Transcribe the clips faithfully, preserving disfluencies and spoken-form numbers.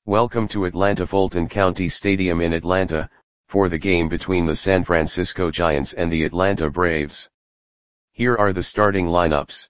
Welcome to Atlanta Fulton County Stadium in Atlanta, for the game between the San Francisco Giants and the Atlanta Braves. Here are the starting lineups.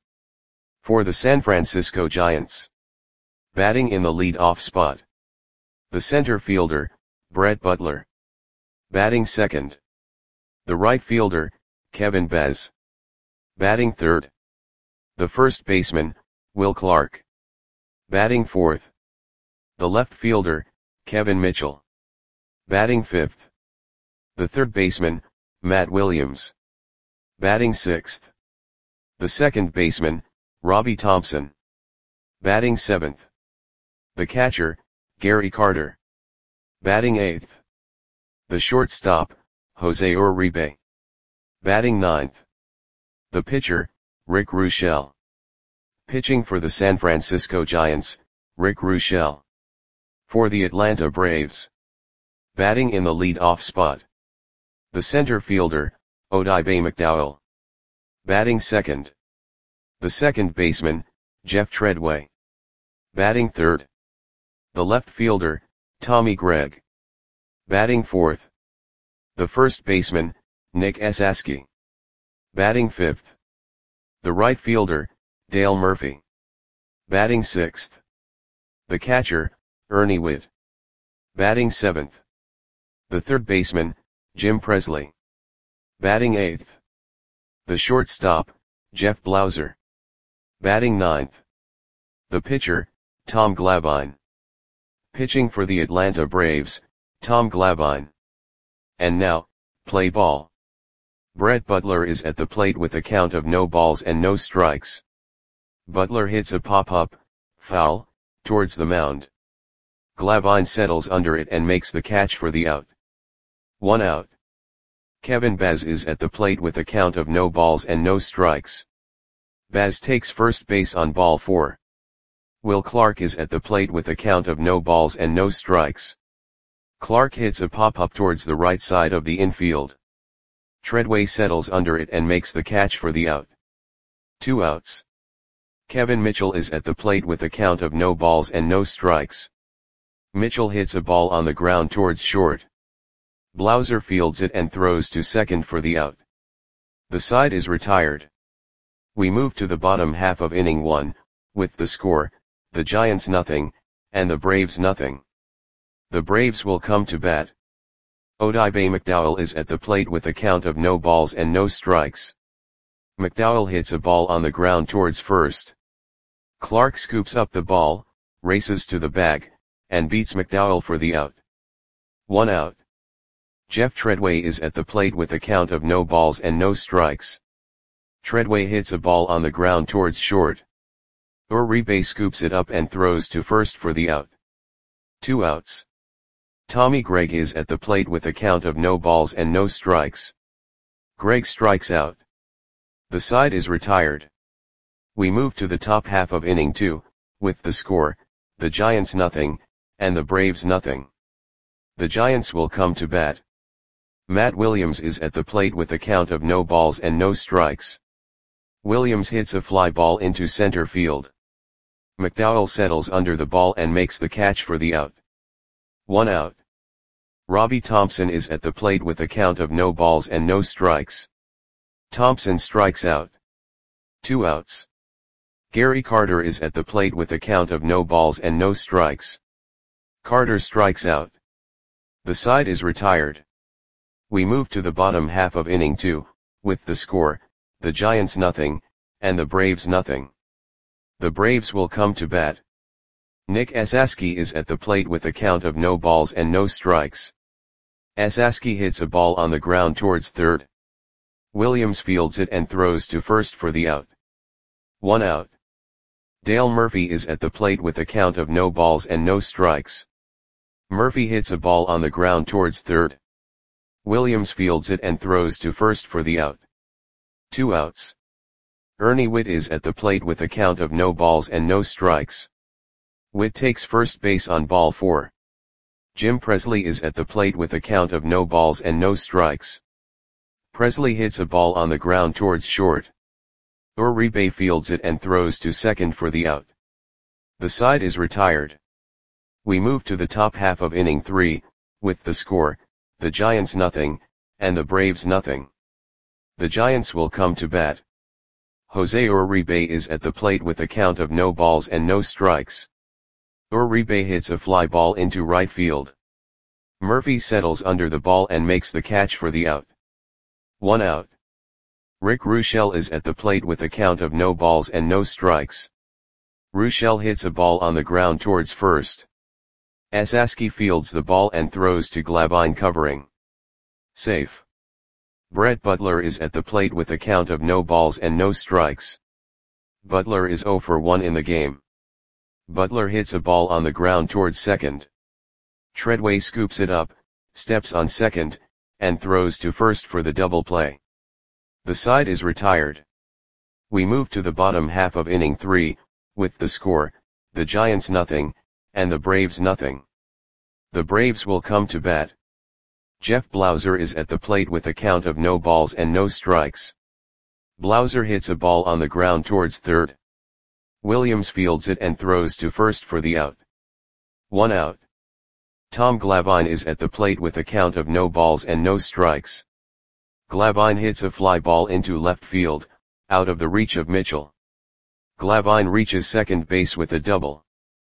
For the San Francisco Giants. Batting in the lead-off spot. The center fielder, Brett Butler. Batting second. The right fielder, Kevin Bez. Batting third. The first baseman, Will Clark. Batting fourth. The left fielder, Kevin Mitchell. Batting fifth. The third baseman, Matt Williams. Batting sixth. The second baseman, Robbie Thompson. Batting seventh. The catcher, Gary Carter. Batting eighth. The shortstop, Jose Uribe. Batting ninth. The pitcher, Rick Ruschel. Pitching for the San Francisco Giants, Rick Ruschel. For the Atlanta Braves. Batting in the lead-off spot. The center fielder, Odibe McDowell. Batting second. The second baseman, Jeff Treadway. Batting third. The left fielder, Tommy Gregg. Batting fourth. The first baseman, Nick Esasky. Batting fifth. The right fielder, Dale Murphy. Batting sixth. The catcher, Ernie Whitt. Batting seventh. The third baseman, Jim Presley. Batting eighth. The shortstop, Jeff Blauser. Batting ninth. The pitcher, Tom Glavine. Pitching for the Atlanta Braves, Tom Glavine. And now, play ball. Brett Butler is at the plate with a count of no balls and no strikes. Butler hits a pop-up, foul, towards the mound. Glavine settles under it and makes the catch for the out. One out. Kevin Bez is at the plate with a count of no balls and no strikes. Bez takes first base on ball four. Will Clark is at the plate with a count of no balls and no strikes. Clark hits a pop-up towards the right side of the infield. Treadway settles under it and makes the catch for the out. Two outs. Kevin Mitchell is at the plate with a count of no balls and no strikes. Mitchell hits a ball on the ground towards short. Blauser fields it and throws to second for the out. The side is retired. We move to the bottom half of inning one, with the score, the Giants nothing, and the Braves nothing. The Braves will come to bat. Odibe McDowell is at the plate with a count of no balls and no strikes. McDowell hits a ball on the ground towards first. Clark scoops up the ball, races to the bag, and beats McDowell for the out. One out. Jeff Treadway is at the plate with a count of no balls and no strikes. Treadway hits a ball on the ground towards short. Uribe scoops it up and throws to first for the out. Two outs. Tommy Gregg is at the plate with a count of no balls and no strikes. Gregg strikes out. The side is retired. We move to the top half of inning two, with the score, the Giants nothing, and the Braves nothing. The Giants will come to bat. Matt Williams is at the plate with a count of no balls and no strikes. Williams hits a fly ball into center field. McDowell settles under the ball and makes the catch for the out. One out. Robbie Thompson is at the plate with a count of no balls and no strikes. Thompson strikes out. Two outs. Gary Carter is at the plate with a count of no balls and no strikes. Carter strikes out. The side is retired. We move to the bottom half of inning two, with the score, the Giants nothing, and the Braves nothing. The Braves will come to bat. Nick Esasky is at the plate with a count of no balls and no strikes. Esasky hits a ball on the ground towards third. Williams fields it and throws to first for the out. One out. Dale Murphy is at the plate with a count of no balls and no strikes. Murphy hits a ball on the ground towards third. Williams fields it and throws to first for the out. Two outs. Ernie Whitt is at the plate with a count of no balls and no strikes. Whitt takes first base on ball four. Jim Presley is at the plate with a count of no balls and no strikes. Presley hits a ball on the ground towards short. Uribe fields it and throws to second for the out. The side is retired. We move to the top half of inning three, with the score, the Giants nothing, and the Braves nothing. The Giants will come to bat. Jose Uribe is at the plate with a count of no balls and no strikes. Uribe hits a fly ball into right field. Murphy settles under the ball and makes the catch for the out. One out. Rick Ruschel is at the plate with a count of no balls and no strikes. Ruschel hits a ball on the ground towards first. Esaski fields the ball and throws to Glavine covering. Safe. Brett Butler is at the plate with a count of no balls and no strikes. Butler is zero for one in the game. Butler hits a ball on the ground towards second. Treadway scoops it up, steps on second, and throws to first for the double play. The side is retired. We move to the bottom half of inning three, with the score, the Giants nothing, and the Braves nothing. The Braves will come to bat. Jeff Blauser is at the plate with a count of no balls and no strikes. Blauser hits a ball on the ground towards third. Williams fields it and throws to first for the out. One out. Tom Glavine is at the plate with a count of no balls and no strikes. Glavine hits a fly ball into left field, out of the reach of Mitchell. Glavine reaches second base with a double.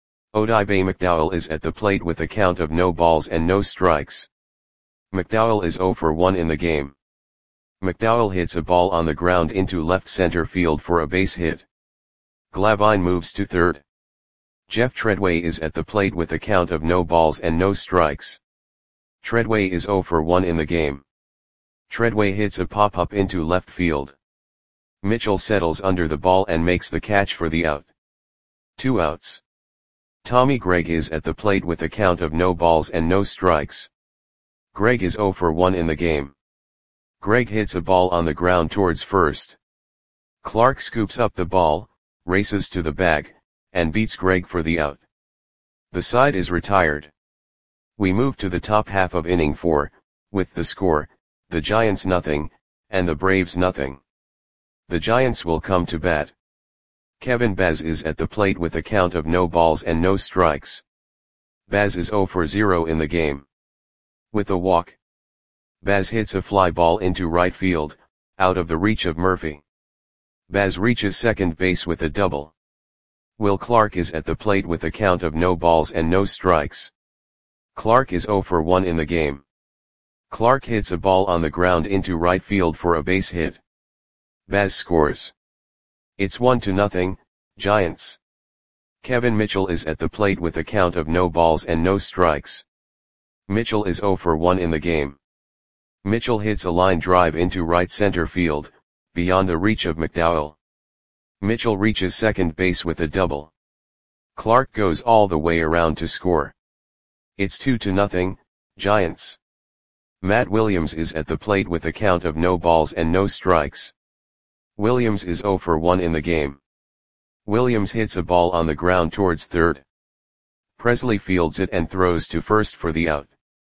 Odibe McDowell is at the plate with a count of no balls and no strikes. McDowell is zero for one in the game. McDowell hits a ball on the ground into left center field for a base hit. Glavine moves to third. Jeff Treadway is at the plate with a count of no balls and no strikes. Treadway is zero for one in the game. Treadway hits a pop-up into left field. Mitchell settles under the ball and makes the catch for the out. Two outs. Tommy Gregg is at the plate with a count of no balls and no strikes. Gregg is zero for one in the game. Gregg hits a ball on the ground towards first. Clark scoops up the ball, races to the bag, and beats Gregg for the out. The side is retired. We move to the top half of inning four, with the score, the Giants nothing, and the Braves nothing. The Giants will come to bat. Kevin Baz is at the plate with a count of no balls and no strikes. Baz is zero for zero in the game. With a walk, Baz hits a fly ball into right field, out of the reach of Murphy. Baz reaches second base with a double. Will Clark is at the plate with a count of no balls and no strikes. Clark is zero for one in the game. Clark hits a ball on the ground into right field for a base hit. Baz scores. It's one to nothing, Giants. Kevin Mitchell is at the plate with a count of no balls and no strikes. Mitchell is zero for one in the game. Mitchell hits a line drive into right center field, beyond the reach of McDowell. Mitchell reaches second base with a double. Clark goes all the way around to score. It's two to nothing, Giants. Matt Williams is at the plate with a count of no balls and no strikes. Williams is zero for one in the game. Williams hits a ball on the ground towards third. Presley fields it and throws to first for the out.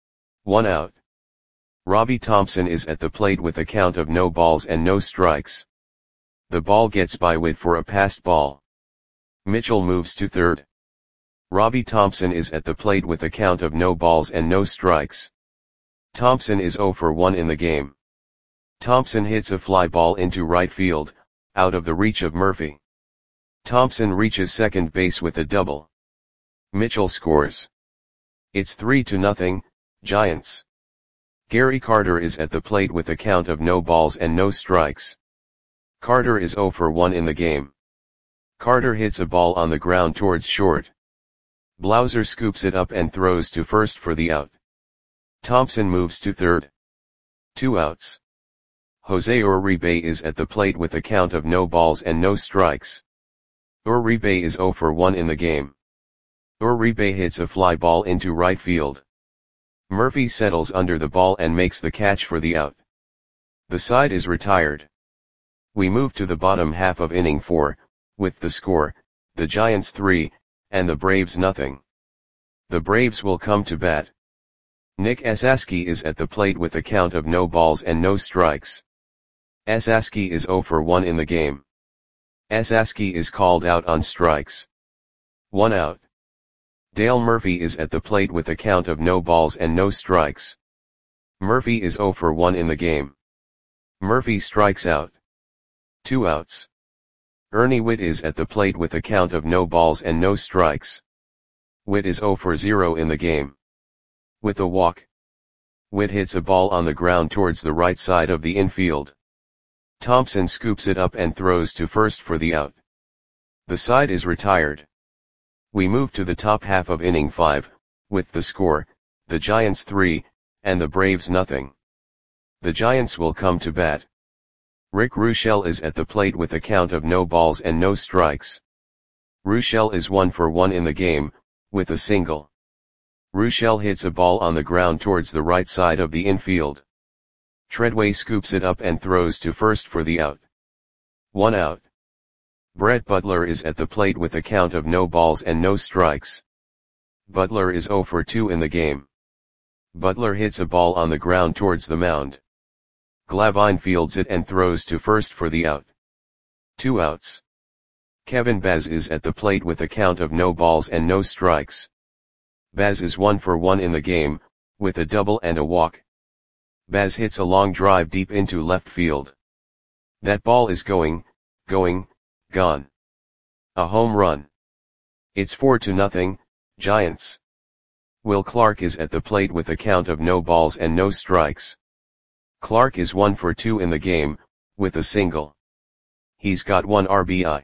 One out. Robbie Thompson is at the plate with a count of no balls and no strikes. The ball gets by Witt for a passed ball. Mitchell moves to third. Robbie Thompson is at the plate with a count of no balls and no strikes. Thompson is zero for one in the game. Thompson hits a fly ball into right field, out of the reach of Murphy. Thompson reaches second base with a double. Mitchell scores. It's three to nothing, Giants. Gary Carter is at the plate with a count of no balls and no strikes. Carter is zero for one in the game. Carter hits a ball on the ground towards short. Blauser scoops it up and throws to first for the out. Thompson moves to third. Two outs. Jose Uribe is at the plate with a count of no balls and no strikes. Uribe is zero for one in the game. Uribe hits a fly ball into right field. Murphy settles under the ball and makes the catch for the out. The side is retired. We move to the bottom half of inning four, with the score, the Giants three, and the Braves nothing. The Braves will come to bat. Nick Esaski is at the plate with a count of no balls and no strikes. Esaski is zero for one in the game. Esaski is called out on strikes. One out. Dale Murphy is at the plate with a count of no balls and no strikes. Murphy is zero for one in the game. Murphy strikes out. Two outs. Ernie Whitt is at the plate with a count of no balls and no strikes. Whitt is zero for zero in the game. With a walk. Whitt hits a ball on the ground towards the right side of the infield. Thompson scoops it up and throws to first for the out. The side is retired. We move to the top half of inning five, with the score, the Giants three, and the Braves nothing. The Giants will come to bat. Rick Ruschel is at the plate with a count of no balls and no strikes. Ruschel is one for one in the game, with a single. Ruschel hits a ball on the ground towards the right side of the infield. Treadway scoops it up and throws to first for the out. One out. Brett Butler is at the plate with a count of no balls and no strikes. Butler is zero for two in the game. Butler hits a ball on the ground towards the mound. Glavine fields it and throws to first for the out. Two outs. Kevin Baz is at the plate with a count of no balls and no strikes. Baz is one for one in the game, with a double and a walk. Baz hits a long drive deep into left field. That ball is going, going, gone. A home run. It's four to nothing, Giants. Will Clark is at the plate with a count of no balls and no strikes. Clark is one for two in the game, with a single. He's got one R B I.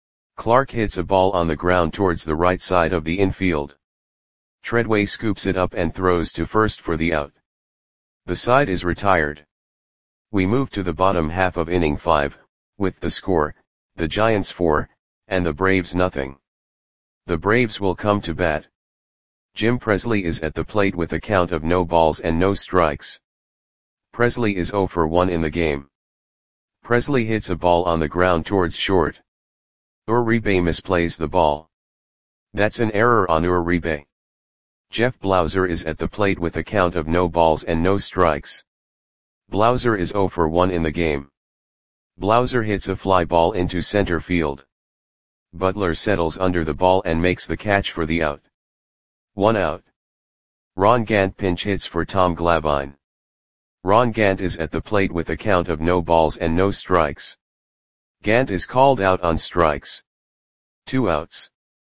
Clark hits a ball on the ground towards the right side of the infield. Treadway scoops it up and throws to first for the out. The side is retired. We move to the bottom half of inning five, with the score, the Giants four, and the Braves nothing. The Braves will come to bat. Jim Presley is at the plate with a count of no balls and no strikes. Presley is zero for one in the game. Presley hits a ball on the ground towards short. Uribe misplays the ball. That's an error on Uribe. Jeff Blauser is at the plate with a count of no balls and no strikes. Blauser is zero for one in the game. Blauser hits a fly ball into center field. Butler settles under the ball and makes the catch for the out. One out. Ron Gant pinch hits for Tom Glavine. Ron Gant is at the plate with a count of no balls and no strikes. Gant is called out on strikes. Two outs.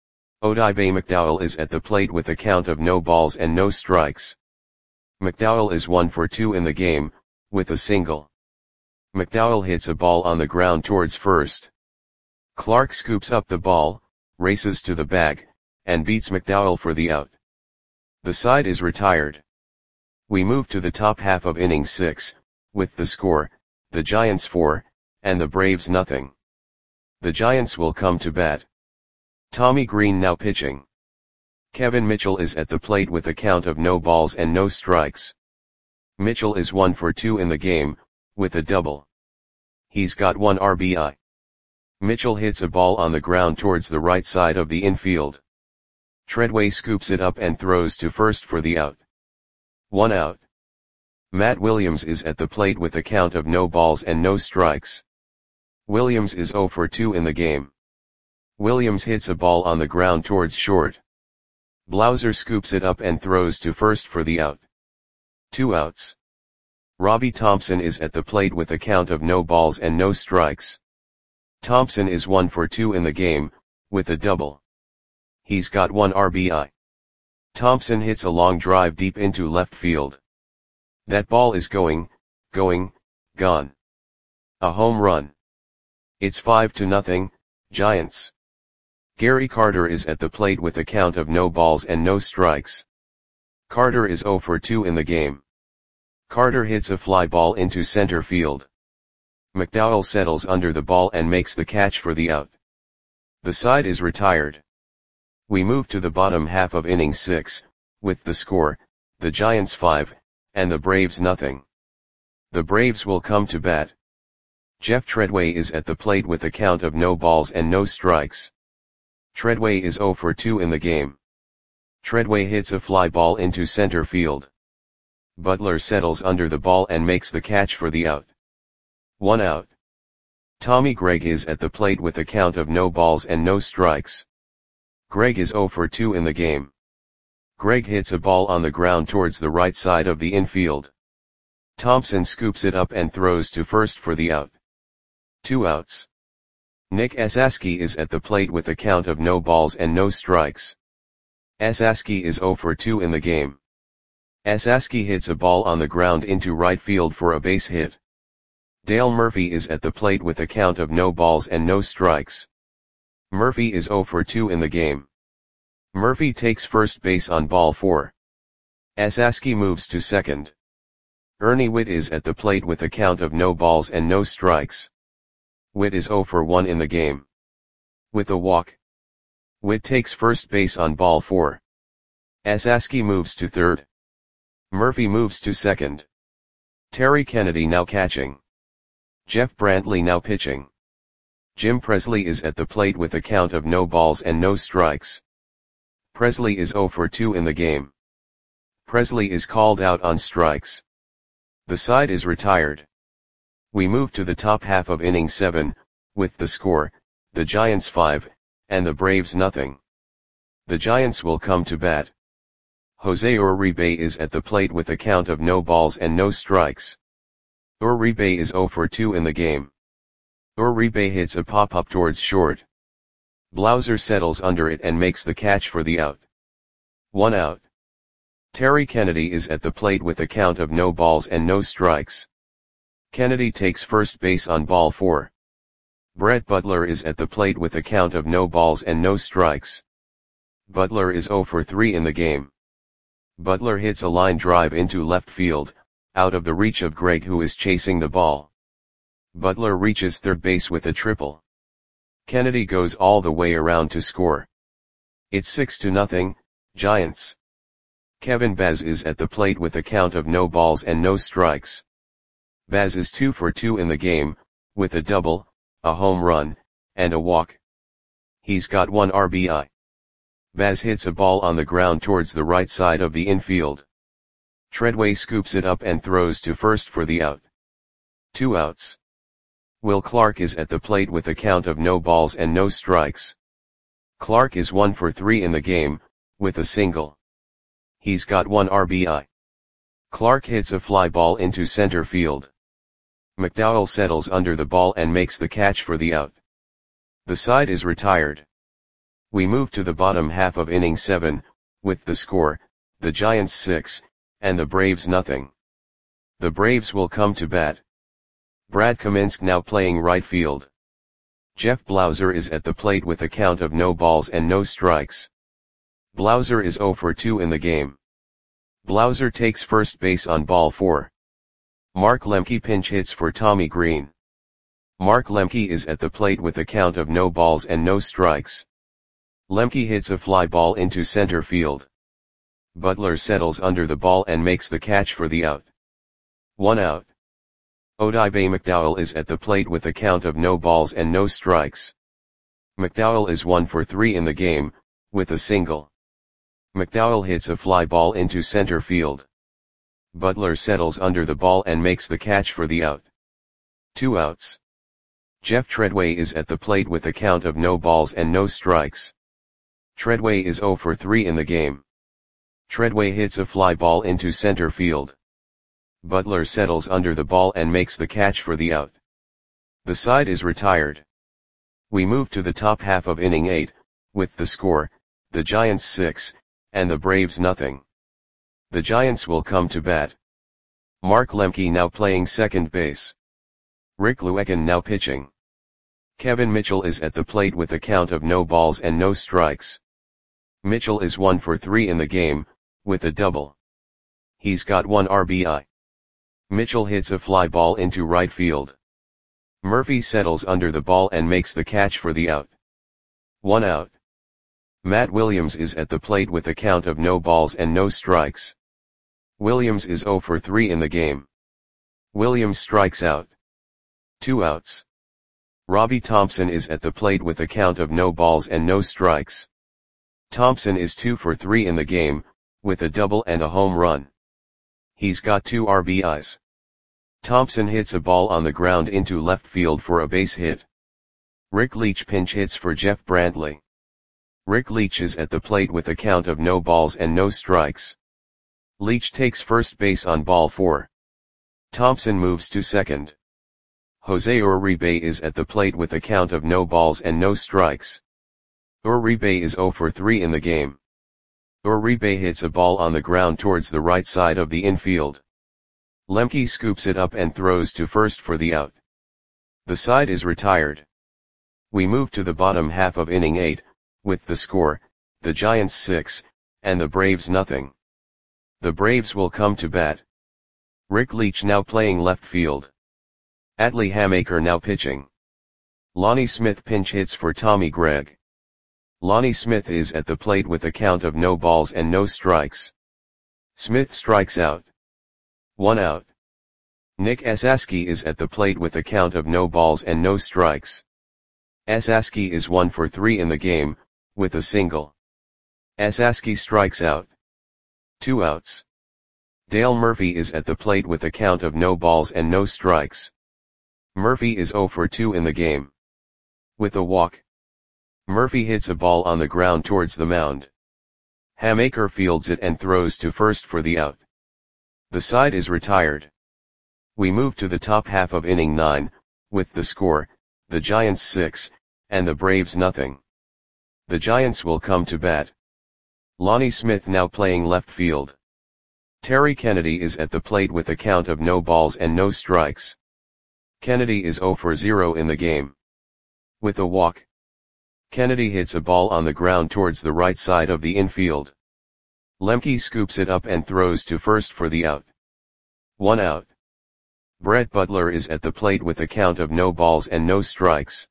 Odibe McDowell is at the plate with a count of no balls and no strikes. McDowell is one for two in the game, with a single. McDowell hits a ball on the ground towards first. Clark scoops up the ball, races to the bag, and beats McDowell for the out. The side is retired. We move to the top half of inning six, with the score, the Giants four, and the Braves nothing. The Giants will come to bat. Tommy Green now pitching. Kevin Mitchell is at the plate with a count of no balls and no strikes. Mitchell is one for two in the game, with a double. He's got one R B I. Mitchell hits a ball on the ground towards the right side of the infield. Treadway scoops it up and throws to first for the out. One out. Matt Williams is at the plate with a count of no balls and no strikes. Williams is zero for two in the game. Williams hits a ball on the ground towards short. Blauser scoops it up and throws to first for the out. Two outs. Robbie Thompson is at the plate with a count of no balls and no strikes. Thompson is one for two in the game, with a double. He's got one R B I. Thompson hits a long drive deep into left field. That ball is going, going, gone. A home run. It's five to nothing, Giants. Gary Carter is at the plate with a count of no balls and no strikes. Carter is zero for two in the game. Carter hits a fly ball into center field. McDowell settles under the ball and makes the catch for the out. The side is retired. We move to the bottom half of inning six, with the score, the Giants five, and the Braves nothing. The Braves will come to bat. Jeff Treadway is at the plate with a count of no balls and no strikes. Treadway is zero for two in the game. Treadway hits a fly ball into center field. Butler settles under the ball and makes the catch for the out. One out. Tommy Gregg is at the plate with a count of no balls and no strikes. Gregg is zero for two in the game. Greg hits a ball on the ground towards the right side of the infield. Thompson scoops it up and throws to first for the out. Two outs. Nick Esaski is at the plate with a count of no balls and no strikes. Esaski is oh for two in the game. Esaski hits a ball on the ground into right field for a base hit. Dale Murphy is at the plate with a count of no balls and no strikes. Murphy is oh for two in the game. Murphy takes first base on ball four. Esaski moves to second. Ernie Whitt is at the plate with a count of no balls and no strikes. Whitt is oh for one in the game. With a walk. Whitt takes first base on ball four. Esaski moves to third. Murphy moves to second. Terry Kennedy now catching. Jeff Brantley now pitching. Jim Presley is at the plate with a count of no balls and no strikes. Presley is oh for two in the game. Presley is called out on strikes. The side is retired. We move to the top half of inning seven, with the score, the Giants five, and the Braves nothing. The Giants will come to bat. Jose Uribe is at the plate with a count of no balls and no strikes. Uribe is oh for two in the game. Uribe hits a pop-up towards short. Blauser settles under it and makes the catch for the out. One out. Terry Kennedy is at the plate with a count of no balls and no strikes. Kennedy takes first base on ball four. Brett Butler is at the plate with a count of no balls and no strikes. Butler is oh for three in the game. Butler hits a line drive into left field, out of the reach of Greg, who is chasing the ball. Butler reaches third base with a triple. Kennedy goes all the way around to score. It's six to nothing, Giants. Kevin Baz is at the plate with a count of no balls and no strikes. Baz is two for two in the game, with a double, a home run, and a walk. He's got one R B I. Baz hits a ball on the ground towards the right side of the infield. Treadway scoops it up and throws to first for the out. Two outs. Will Clark is at the plate with a count of no balls and no strikes. Clark is one for three in the game, with a single. He's got one R B I. Clark hits a fly ball into center field. McDowell settles under the ball and makes the catch for the out. The side is retired. We move to the bottom half of inning seven, with the score, the Giants six, and the Braves nothing. The Braves will come to bat. Brad Kaminsk now playing right field. Jeff Blauser is at the plate with a count of no balls and no strikes. Blauser is oh for two in the game. Blauser takes first base on ball four. Mark Lemke pinch hits for Tommy Green. Mark Lemke is at the plate with a count of no balls and no strikes. Lemke hits a fly ball into center field. Butler settles under the ball and makes the catch for the out. One out. Odibe McDowell is at the plate with a count of no balls and no strikes. McDowell is one for three in the game, with a single. McDowell hits a fly ball into center field. Butler settles under the ball and makes the catch for the out. Two outs. Jeff Treadway is at the plate with a count of no balls and no strikes. Treadway is oh for three in the game. Treadway hits a fly ball into center field. Butler settles under the ball and makes the catch for the out. The side is retired. We move to the top half of inning eight, with the score, the Giants six, and the Braves nothing. The Giants will come to bat. Mark Lemke now playing second base. Rick Luekin now pitching. Kevin Mitchell is at the plate with a count of no balls and no strikes. Mitchell is one for three in the game, with a double. He's got one R B I. Mitchell hits a fly ball into right field. Murphy settles under the ball and makes the catch for the out. One out. Matt Williams is at the plate with a count of no balls and no strikes. Williams is oh for three in the game. Williams strikes out. Two outs. Robbie Thompson is at the plate with a count of no balls and no strikes. Thompson is two for three in the game, with a double and a home run. He's got two R B Is. Thompson hits a ball on the ground into left field for a base hit. Rick Leach pinch hits for Jeff Brantley. Rick Leach is at the plate with a count of no balls and no strikes. Leach takes first base on ball four. Thompson moves to second. Jose Uribe is at the plate with a count of no balls and no strikes. Uribe is zero for three in the game. Uribe hits a ball on the ground towards the right side of the infield. Lemke scoops it up and throws to first for the out. The side is retired. We move to the bottom half of inning eight, with the score, the Giants six, and the Braves nothing. The Braves will come to bat. Rick Leach now playing left field. Atlee Hammaker now pitching. Lonnie Smith pinch hits for Tommy Gregg. Lonnie Smith is at the plate with a count of no balls and no strikes. Smith strikes out. One out. Nick Esasky is at the plate with a count of no balls and no strikes. Esasky is one for three in the game, with a single. Esasky strikes out. Two outs. Dale Murphy is at the plate with a count of no balls and no strikes. Murphy is zero for two in the game. With a walk. Murphy hits a ball on the ground towards the mound. Hammaker fields it and throws to first for the out. The side is retired. We move to the top half of inning nine, with the score, the Giants six, and the Braves nothing. The Giants will come to bat. Lonnie Smith now playing left field. Terry Kennedy is at the plate with a count of no balls and no strikes. Kennedy is zero for zero in the game. With a walk. Kennedy hits a ball on the ground towards the right side of the infield. Lemke scoops it up and throws to first for the out. One out. Brett Butler is at the plate with a count of no balls and no strikes.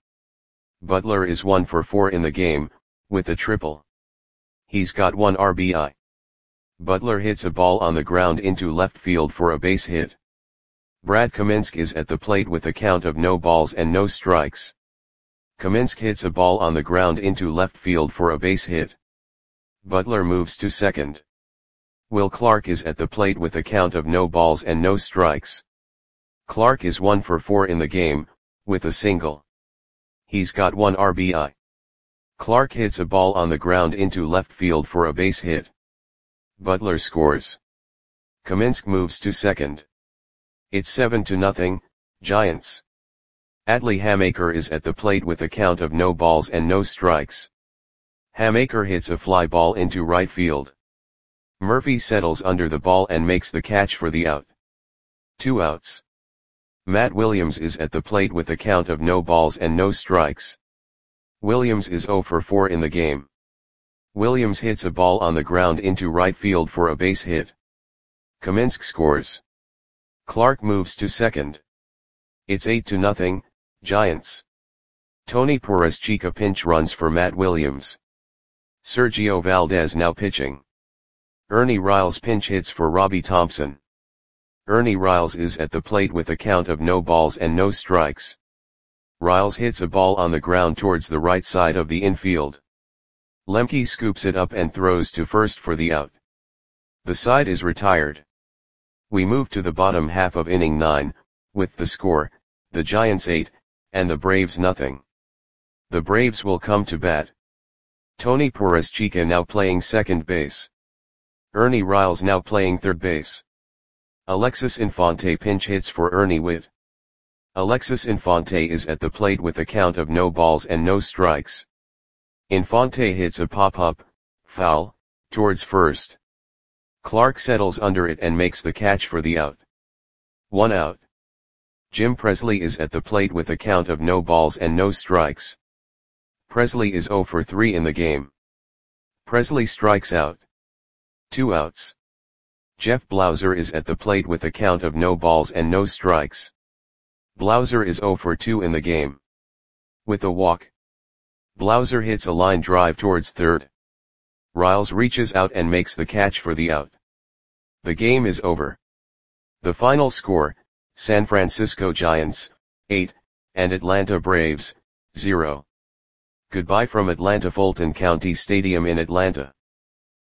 Butler is one for four in the game, with a triple. He's got one R B I. Butler hits a ball on the ground into left field for a base hit. Brad Kaminsky is at the plate with a count of no balls and no strikes. Kaminsky hits a ball on the ground into left field for a base hit. Butler moves to second. Will Clark is at the plate with a count of no balls and no strikes. Clark is one for four in the game, with a single. He's got one R B I. Clark hits a ball on the ground into left field for a base hit. Butler scores. Kaminsky moves to second. It's seven to nothing, Giants. Atlee Hammaker is at the plate with a count of no balls and no strikes. Hammaker hits a fly ball into right field. Murphy settles under the ball and makes the catch for the out. Two outs. Matt Williams is at the plate with a count of no balls and no strikes. Williams is zero for four in the game. Williams hits a ball on the ground into right field for a base hit. Kaminsky scores. Clark moves to second. It's eight to nothing, Giants. Tony Perez-Chica pinch runs for Matt Williams. Sergio Valdez now pitching. Ernie Riles pinch hits for Robbie Thompson. Ernie Riles is at the plate with a count of no balls and no strikes. Riles hits a ball on the ground towards the right side of the infield. Lemke scoops it up and throws to first for the out. The side is retired. We move to the bottom half of inning nine, with the score, the Giants eight, and the Braves nothing. The Braves will come to bat. Tony Perez-Chica now playing second base. Ernie Riles now playing third base. Alexis Infante pinch hits for Ernie Whitt. Alexis Infante is at the plate with a count of no balls and no strikes. Infante hits a pop-up, foul, towards first. Clark settles under it and makes the catch for the out. One out. Jim Presley is at the plate with a count of no balls and no strikes. Presley is zero for three in the game. Presley strikes out. Two outs. Jeff Blauser is at the plate with a count of no balls and no strikes. Blauser is zero for two in the game. With a walk. Blauser hits a line drive towards third. Riles reaches out and makes the catch for the out. The game is over. The final score, San Francisco Giants, eight, and Atlanta Braves, zero. Goodbye from Atlanta Fulton County Stadium in Atlanta.